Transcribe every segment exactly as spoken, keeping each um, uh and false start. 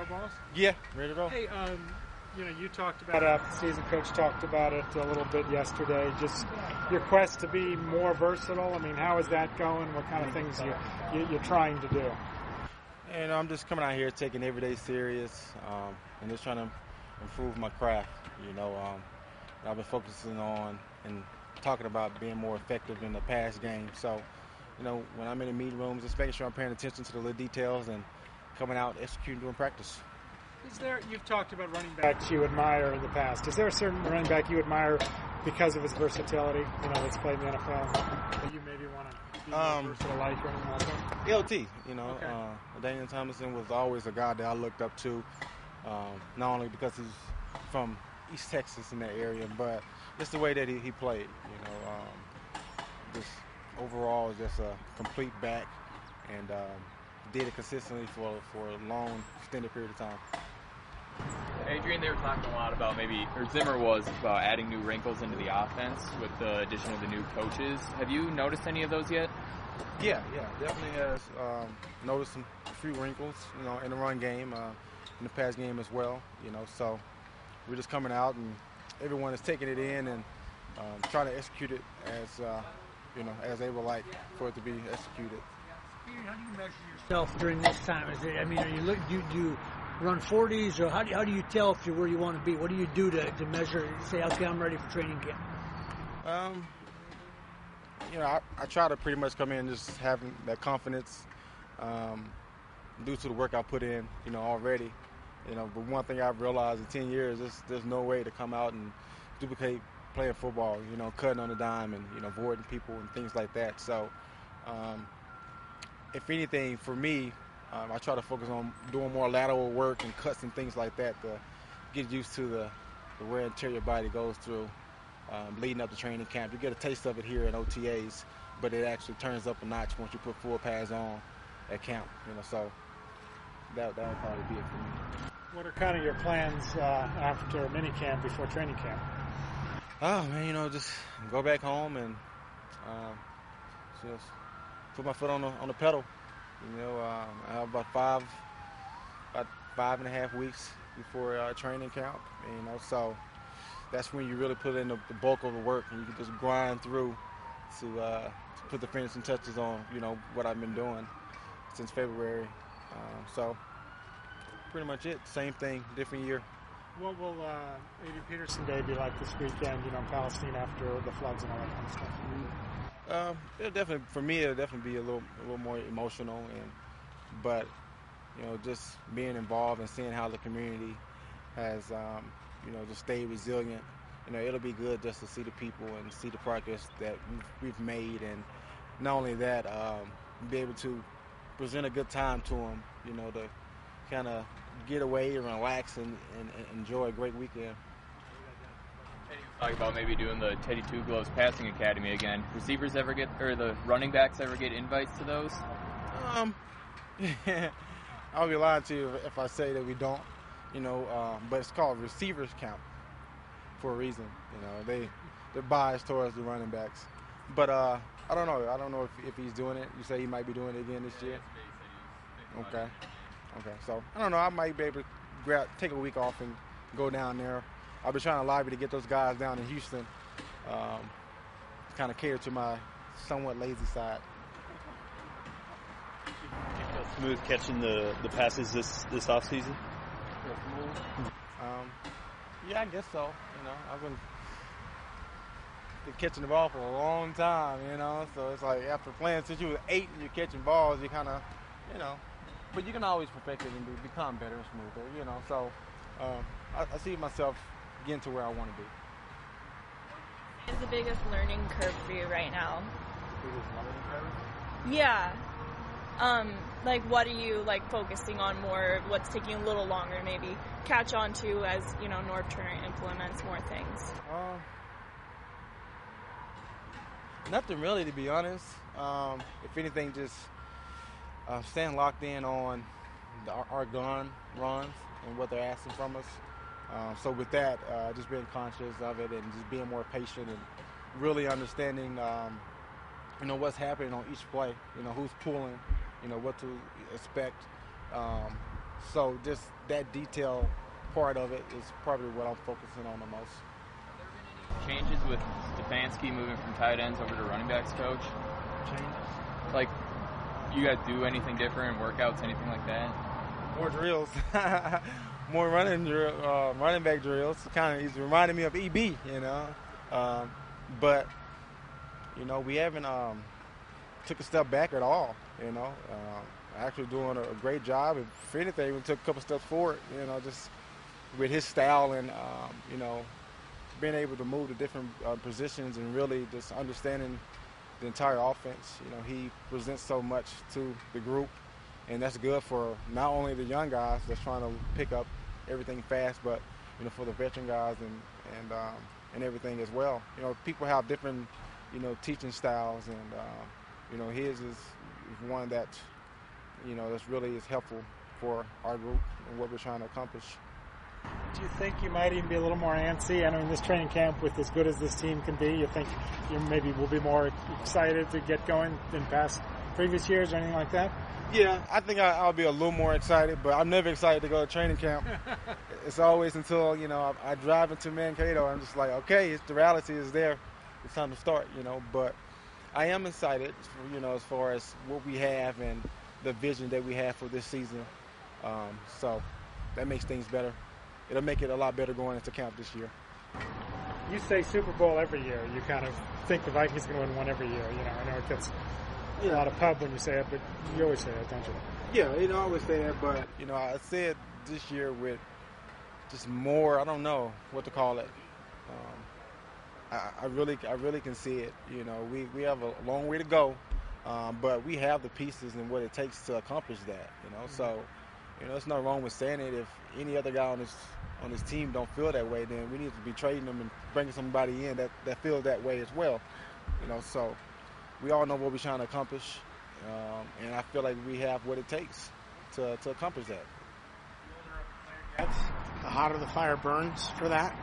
go, boss? Yeah, ready to go. Hey, um, you know, you talked about it after the season. Coach talked about it a little bit yesterday. Just your quest to be more versatile. I mean, how is that going? What kind of things you, you you're trying to do? And I'm just coming out here taking every day serious, um, and just trying to improve my craft. You know, um, I've been focusing on and talking about being more effective in the pass game. So, you know, when I'm in the meeting rooms, just making sure I'm paying attention to the little details and coming out, executing, doing practice. Is there, you've talked about running backs you admire in the past. Is there a certain running back you admire because of his versatility, you know, that's played in the N F L, that you maybe want to be more Um, versatile like or anything like that? L T, you know, Okay. uh, Daniel Thomason was always a guy that I looked up to, um, not only because he's from East Texas in that area, but just the way that he, he played, you know, um, just overall just a complete back, and um, did it consistently for, for a long, extended period of time. Adrian, they were talking a lot about maybe, or Zimmer was, about adding new wrinkles into the offense with the addition of the new coaches. Have you noticed any of those yet? Yeah, yeah, definitely has um, noticed some few wrinkles, you know, in the run game, uh, in the pass game as well, you know, so we're just coming out and everyone is taking it in and um, trying to execute it as, uh, you know, as they would like for it to be executed. How do you measure yourself during this time? Is it, I mean, are you look, do you, do you run forties, or how do you, how do you tell if you're where you want to be? What do you do to, to measure, say, okay, I'm ready for training camp? Um, you know, I, I try to pretty much come in just having that confidence um, due to the work I put in, you know, already. You know, but one thing I've realized in ten years is there's no way to come out and duplicate playing football, you know, cutting on a dime and, you know, avoiding people and things like that. So, um, if anything, for me, um, I try to focus on doing more lateral work and cuts and things like that to get used to the, the wear and tear your body goes through um, leading up to training camp. You get a taste of it here in O T As, but it actually turns up a notch once you put full pads on at camp. You know, so that that would probably be it for me. What are kind of your plans uh, after mini camp, before training camp? Oh man, you know, just go back home and um, just put my foot on the on the pedal. You know, um, I have about five, about five and a half weeks before uh, training camp. And, you know, so that's when you really put in the, the bulk of the work, and you can just grind through to, uh, to put the finishing touches on. You know what I've been doing since February. Um, so pretty much it. Same thing, different year. What will uh, Adrian Peterson Day be like this weekend, you know, in Palestine after the floods and all that kind of stuff? Um, it'll definitely, for me, it'll definitely be a little, a little more emotional, and but you know, just being involved and seeing how the community has, um, you know, just stayed resilient. You know, it'll be good just to see the people and see the progress that we've, we've made, and not only that, um, be able to present a good time to them. You know, to kind of get away and relax and, and, and enjoy a great weekend. Talk about maybe doing the Teddy Two Gloves Passing Academy again. Receivers ever get, or the running backs ever get invites to those? Um, I'll be lying to you if I say that we don't. You know, uh, but it's called Receivers Camp for a reason. You know, they they're biased towards the running backs. But uh, I don't know. I don't know if, if he's doing it. You say he might be doing it again this year. Okay. Okay. So I don't know. I might be able to grab, take a week off and go down there. I've been trying to lobby to get those guys down in Houston, um, kind of cater to my somewhat lazy side. Do you feel smooth catching the, the passes this, this offseason? Um, yeah, I guess so. You know, I've been, been catching the ball for a long time, you know, so it's like after playing since you were eight and you're catching balls, you kind of, you know, but you can always perfect it and be, become better and smoother, you know, so um, I, I see myself getting to where I want to be. What is the biggest learning curve for you right now? Biggest learning curve? Yeah. Um, like, what are you, like, focusing on more? What's taking a little longer to maybe catch on to as, you know, Norv Turner implements more things? Um, nothing really, to be honest. Um, if anything, just uh, staying locked in on the, our gun runs and what they're asking from us. Um, so with that, uh, just being conscious of it and just being more patient and really understanding, um, you know, what's happening on each play, you know, who's pulling, you know, what to expect. Um, So just that detail part of it is probably what I'm focusing on the most. Changes with Stefanski moving from tight ends over to running backs coach? Changes. Like, you guys do anything different, workouts, anything like that? More drills. More running drill, uh, running back drills. Kind of, he's reminding me of E B, you know. Um, but, you know, we haven't um, took a step back at all, you know. Uh, actually doing a, a great job. If anything, we took a couple steps forward, you know, just with his style and, um, you know, being able to move to different uh, positions and really just understanding the entire offense. You know, he presents so much to the group, and that's good for not only the young guys that's trying to pick up everything fast, but, you know, for the veteran guys and and um, and everything as well. You know, people have different, you know, teaching styles, and uh, you know, his is, is one that, you know, that's really is helpful for our group and what we're trying to accomplish. Do you think you might even be a little more antsy entering this training camp with as good as this team can be? You think you maybe will be more excited to get going than past previous years or anything like that? Yeah, I think I, I'll be a little more excited, but I'm never excited to go to training camp. It's always until, you know, I, I drive into Mankato, I'm just like, okay, it's, the reality is there. It's time to start, you know. But I am excited, for, you know, as far as what we have and the vision that we have for this season. Um, so that makes things better. It'll make it a lot better going into camp this year. You say Super Bowl every year. You kind of think the Vikings are going to win one every year. You know, I know it gets a lot of pub when you say it, but you always say it, don't you? Yeah, you know, I always say it, but, you know, I said this year with just more, I don't know what to call it. Um, I, I really I really can see it. You know, we, we have a long way to go, um, but we have the pieces and what it takes to accomplish that, you know. Mm-hmm. So, you know, there's no wrong with saying it. If any other guy on this on this team don't feel that way, then we need to be trading them and bringing somebody in that, that feels that way as well. You know, so we all know what we're trying to accomplish, um, and I feel like we have what it takes to, to accomplish that. The older a player gets, the hotter the fire burns for that.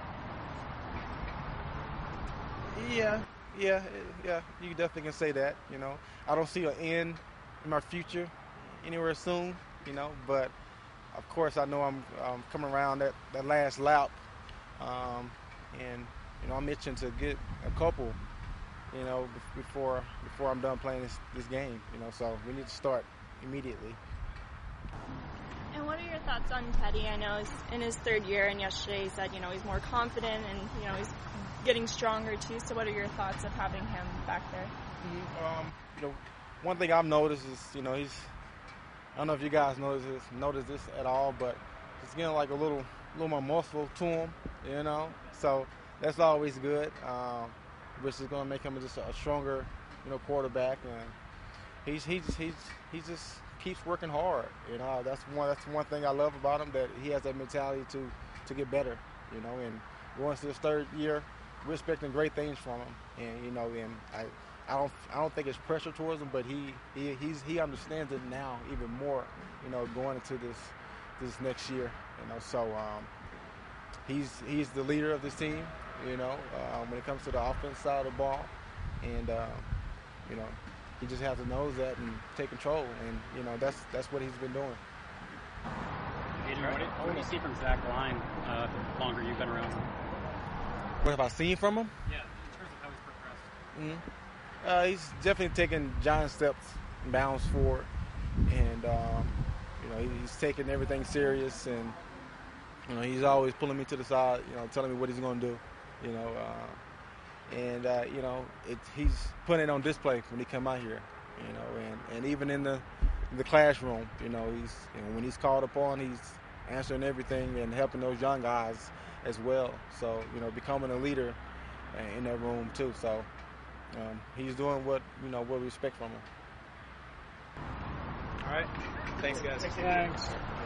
Yeah, yeah, yeah. You definitely can say that. You know, I don't see an end in my future anywhere soon. You know, but of course I know I'm um, coming around that, that last lap, um, and you know I'm itching to get a couple, you know, before before I'm done playing this, this game. You know, so we need to start immediately. And what are your thoughts on Teddy? I know he's in his third year, and yesterday he said, you know, he's more confident and you know he's getting stronger too. So what are your thoughts of having him back there? Um, you know, one thing I've noticed is, you know, he's. I don't know if you guys notice this, notice this at all, but it's getting like a little, little more muscle to him, you know. So that's always good, um, which is going to make him just a stronger, you know, quarterback. And he's he's he's he just keeps working hard, you know. That's one that's one thing I love about him, that he has that mentality to to get better, you know. And going to his third year, we're expecting great things from him, and you know, and I. I don't. I don't think it's pressure towards him, but he, he he's he understands it now even more. You know, going into this this next year. You know, so um, he's he's the leader of this team. You know, uh, when it comes to the offense side of the ball, and uh, you know, he just has to know that and take control. And you know, that's that's what he's been doing. Adrian, what do, what do you see from Zach Line uh, the longer you've been around him? What have I seen from him? Yeah, in terms of how he's progressed. Mm-hmm. Uh, he's definitely taking giant steps and bounds forward, and um, you know he's taking everything serious, and you know he's always pulling me to the side, you know, telling me what he's going to do, you know, uh, and uh, you know it, he's putting it on display when he come out here, you know, and, and even in the in the classroom, you know, he's you know, when he's called upon, he's answering everything and helping those young guys as well. So you know, becoming a leader in that room too. So. Um, he's doing what you know what we expect from him. All right. Thanks, guys. Thanks.